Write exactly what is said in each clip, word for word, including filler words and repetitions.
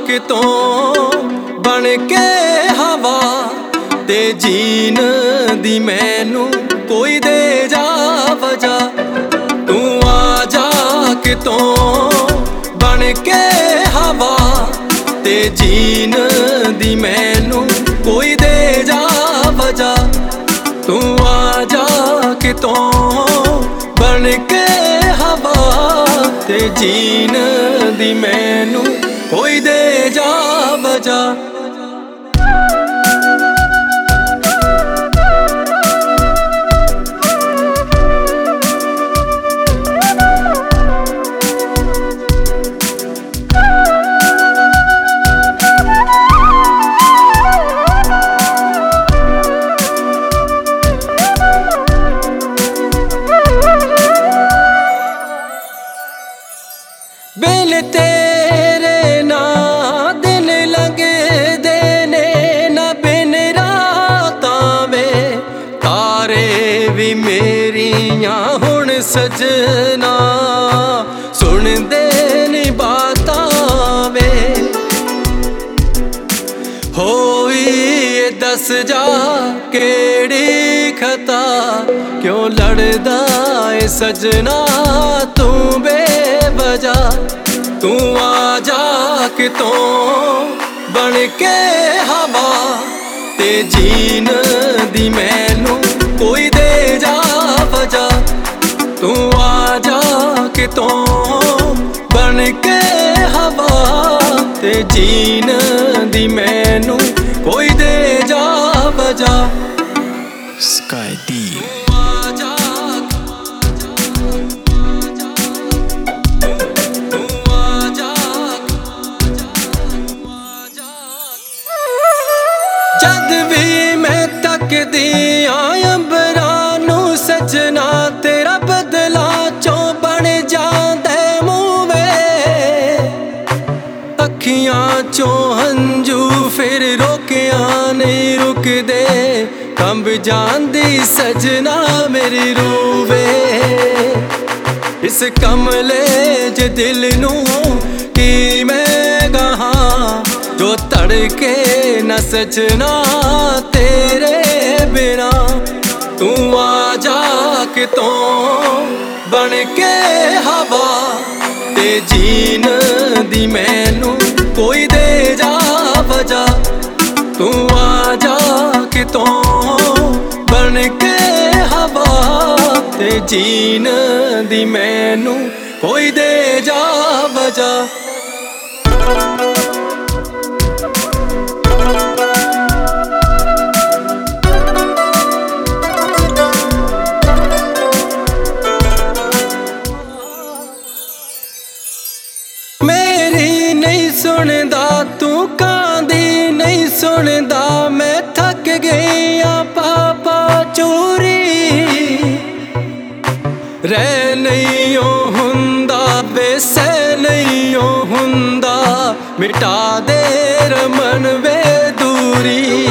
ਕਿਤੋਂ ਬਣ ਕੇ ਹਵਾ ਤੇ ਜੀਣ ਦੀ ਮੈਨੂੰ ਕੋਈ ਦੇ ਜਾ ਵਜਾ। ਤੂੰ ਆ ਜਾ ਕਿਤੋਂ ਬਣ ਕੇ ਹਵਾ ਤੇ ਜੀਣ ਦੀ ਮੈਨੂੰ ਕੋਈ ਦੇ ਜਾ ਵਜਾ। ਤੂੰ ਆ ਜਾ ਕਿਤੋਂ ਬਣ ਕੇ ਹਵਾ ਤੇ ਜੀਣ ਦੀ ਮੈਨੂੰ ਕੋਈ ਦੇ ਜਾ ਵਜਾ। ਬਿਨ ਤੇਰੇ ਨਾ ਦਿਨ ਲੰਘਦੇ ਨੇ ਨਾ ਬਿਨ ਰਾਤਾਂ ਵੇ। ਤਾਰੇ ਵੀ ਮੇਰੀਆਂ ਹੁਣ ਸਜਣਾ ਸੁਣਦੇ ਨੀ ਬਾਤਾਂ ਵੇ। ਹੋਈ ਦੱਸ ਜਾ ਕਿਹੜੀ ਖਤਾ ਕਿਉਂ ਲੜਦਾ ਏ ਸਜਣਾ ਤੂੰ ਬੇਵਜਾ। ਤੂੰ ਆ ਜਾ ਕਿਤੋਂ ਬਣ ਕੇ ਹਵਾ ਤੇ ਜੀਣ ਦੀ ਮੈਨੂੰ ਕੋਈ ਦੇ ਜਾ ਵਜਾ। ਤੂੰ ਆ ਜਾ ਕਿਤੋਂ ਬਣ ਕੇ ਹਵਾ ਤੇ ਜੀਣ ਦੀ ਮੈਨੂੰ ਕੋਈ ਦੇ ਜਾ ਵਜਾ। Sky D ਜਦ ਵੀ ਮੈਂ ਤੱਕਦੀ ਆਂ ਅੰਬਰਾਂ ਨੂੰ ਸਜਣਾ ਤੇਰਾ ਬਦਲਾ ਚੋਂ ਬਣ ਜਾਂਦਾ ਮੂੰਹ ਵੇ। ਅੱਖੀਆਂ ਚੋਂ ਹੰਝੂ ਫਿਰ ਰੋਕਿਆ ਨਹੀਂ ਰੁਕਦੇ ਕੰਬ ਜਾਂਦੀ ਸਜਣਾ ਮੇਰੀ ਰੂਹ ਵੇ। ਇਸ ਕਮਲੇ ਜੇ ਦਿਲ ਨੂੰ ਕੀ ਮੈਂ ਕਹਾਂ ਜੋ ਧੜਕੇ ਨਾ ਸਜਣਾ ਤੇਰੇ ਬਿਨਾ। ਤੂੰ ਆ ਜਾ ਕਿਤੋਂ ਬਣ ਕੇ ਹਵਾ ਤੇ ਜੀਣ ਦੀ ਮੈਨੂੰ ਕੋਈ ਦੇ ਜਾ ਵਜਾ। ਤੂੰ ਆ ਜਾ ਕਿਤੋਂ ਬਣ ਕੇ ਹਵਾ ਤੇ ਜੀਣ ਦੀ ਮੈਨੂੰ ਕੋਈ ਦੇ ਜਾ ਵਜਾ। ਮੇਰੀ ਨਹੀਂ ਸੁਣਦਾ ਤੂੰ ਕਾਂਦੀ ਨਹੀਂ ਸੁਣਦਾ ਮੈਂ ਥੱਕ ਗਈ ਆ ਪਾਪਾ ਚੋਰੀ। ਰਹਿ ਨਹੀਂ ਓ ਹੁੰਦਾ ਬੇਸੈ ਨਹੀਂ ਓ ਹੁੰਦਾ ਮਿਟਾ ਦੇ ਰਮਨ ਵੇ ਦੂਰੀ।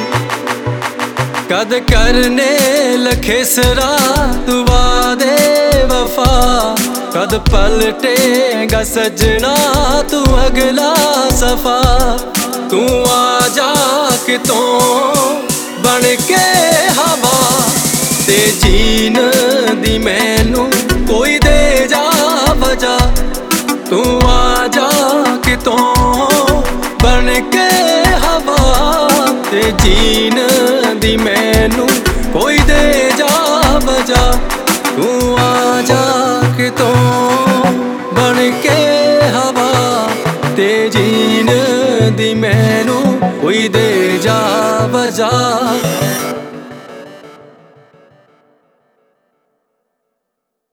ਕਦ ਕਰਨੇ ਲਖੇ ਸਰਾ ਤੂੰ ਵਾਦੇ ਵਫਾ ਕਦ ਪਲਟੇਗਾ ਸਜਣਾ ਤੂੰ ਅਗਲਾ ਸਫਾ। ਤੂੰ ਆ ਜਾ ਕਿਤੋਂ ਬਣ ਕੇ ਹਵਾ ਤੇ ਜੀਣ ਦੀ ਮੈਨੂੰ ਕੋਈ ਦੇ ਜਾ ਵਜਾ। ਤੂੰ ਆ ਜਾ ਕਿਤੋਂ ਬਣ ਕੇ ਹਵਾ ਤੇ ਜੀਣ ਦੀ ਮੈਨੂੰ ਕੋਈ ਦੇ ਜਾ ਵਜਾ। ਤੂੰ ਆ ਜਾ ਕਿਤੋਂ ਬਣ ਕੇ ਹਵਾ ਤੇ ਜੀਣ ਦੀ ਮੈਨੂੰ ਕੋਈ ਦੇ ਜਾ ਵਜਾ।